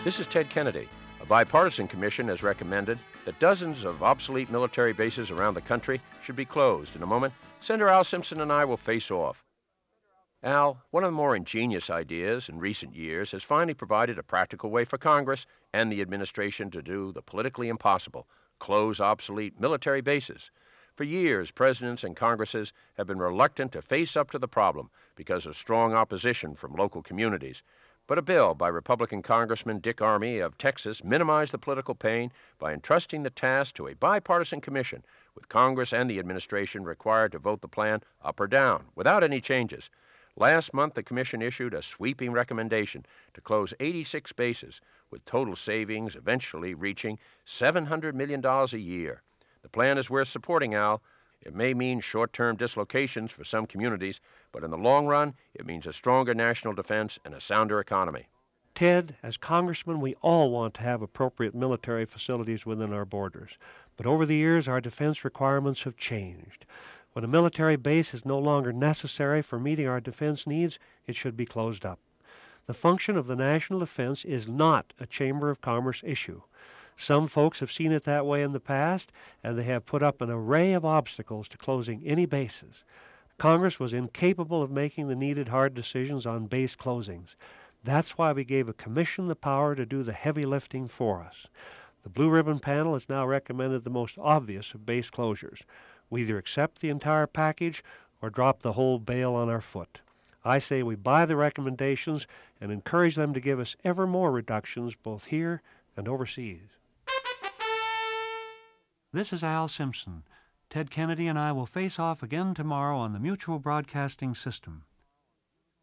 This is Ted Kennedy. A bipartisan commission has recommended that dozens of obsolete military bases around the country should be closed. In a moment, Senator Al Simpson and I will face off. Al, one of the more ingenious ideas in recent years has finally provided a practical way for Congress and the administration to do the politically impossible: close obsolete military bases. For years, presidents and Congresses have been reluctant to face up to the problem because of strong opposition from local communities. But a bill by Republican Congressman Dick Armey of Texas minimized the political pain by entrusting the task to a bipartisan commission, with Congress and the administration required to vote the plan up or down without any changes. Last month, the commission issued a sweeping recommendation to close 86 bases, with total savings eventually reaching $700 million a year. The plan is worth supporting, Al. It may mean short-term dislocations for some communities, but in the long run, it means a stronger national defense and a sounder economy. Ted, as congressman, we all want to have appropriate military facilities within our borders. But over the years, our defense requirements have changed. When a military base is no longer necessary for meeting our defense needs, it should be closed up. The function of the national defense is not a Chamber of Commerce issue. Some folks have seen it that way in the past, and they have put up an array of obstacles to closing any bases. Congress was incapable of making the needed hard decisions on base closings. That's why we gave a commission the power to do the heavy lifting for us. The Blue Ribbon Panel has now recommended the most obvious of base closures. We either accept the entire package or drop the whole bale on our foot. I say we buy the recommendations and encourage them to give us ever more reductions both here and overseas. This is Al Simpson. Ted Kennedy and I will face off again tomorrow on the Mutual Broadcasting System.